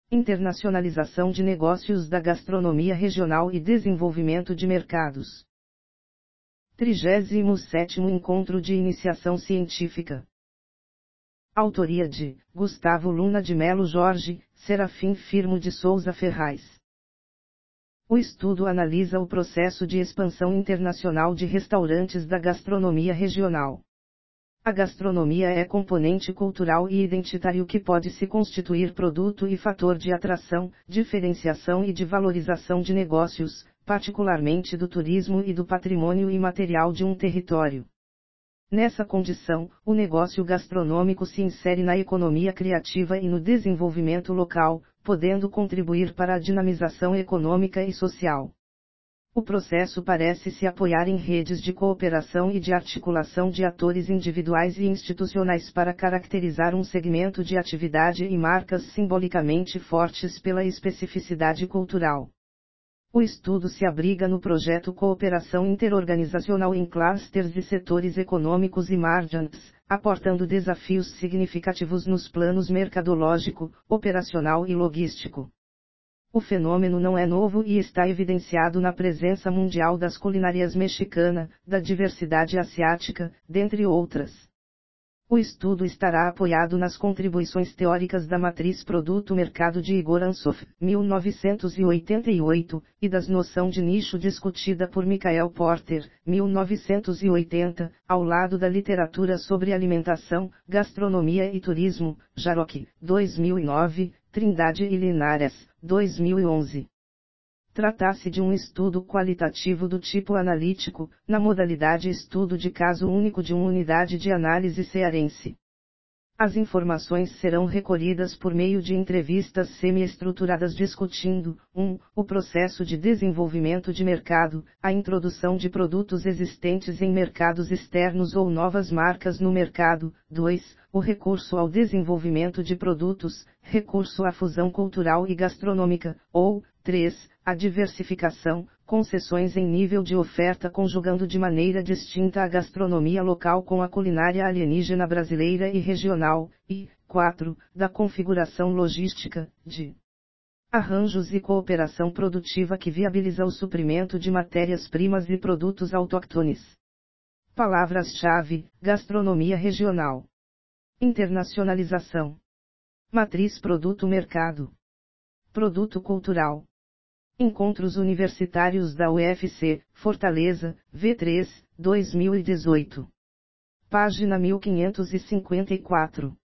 Internacionalização de negócios da gastronomia regional e desenvolvimento de mercados. 37º Encontro de Iniciação Científica. Autoria de Gustavo Luna de Melo Jorge, Serafim Firmo de Souza Ferraz. O estudo analisa o processo de expansão internacional de restaurantes da gastronomia regional. A gastronomia é componente cultural e identitário que pode se constituir produto e fator de atração, diferenciação e de valorização de negócios, particularmente do turismo e do patrimônio imaterial de um território. Nessa condição, o negócio gastronômico se insere na economia criativa e no desenvolvimento local, podendo contribuir para a dinamização econômica e social. O processo parece se apoiar em redes de cooperação e de articulação de atores individuais e institucionais para caracterizar um segmento de atividade e marcas simbolicamente fortes pela especificidade cultural. O estudo se abriga no projeto Cooperação Interorganizacional em Clusters e Setores Econômicos Emergentes, aportando desafios significativos nos planos mercadológico, operacional e logístico. O fenômeno não é novo e está evidenciado na presença mundial das culinárias mexicana, da diversidade asiática, dentre outras. O estudo estará apoiado nas contribuições teóricas da matriz Produto-Mercado de Igor Ansoff, 1988, e das noção de nicho discutida por Michael Porter, 1980, ao lado da literatura sobre alimentação, gastronomia e turismo, Jarocki, 2009, Trindade e Linares, 2011. Trata-se de um estudo qualitativo do tipo analítico, na modalidade estudo de caso único de uma unidade de análise cearense. As informações serão recolhidas por meio de entrevistas semi-estruturadas discutindo, 1. O processo de desenvolvimento de mercado, a introdução de produtos existentes em mercados externos ou novas marcas no mercado, 2. O recurso ao desenvolvimento de produtos, recurso à fusão cultural e gastronômica, ou, 3. A diversificação, concessões em nível de oferta conjugando de maneira distinta a gastronomia local com a culinária alienígena brasileira e regional, e, 4. Da configuração logística, de arranjos e cooperação produtiva que viabiliza o suprimento de matérias-primas e produtos autóctones. Palavras-chave: gastronomia regional, internacionalização, matriz produto-mercado, produto cultural. Encontros Universitários da UFC, Fortaleza, V3, 2018. Página 1554.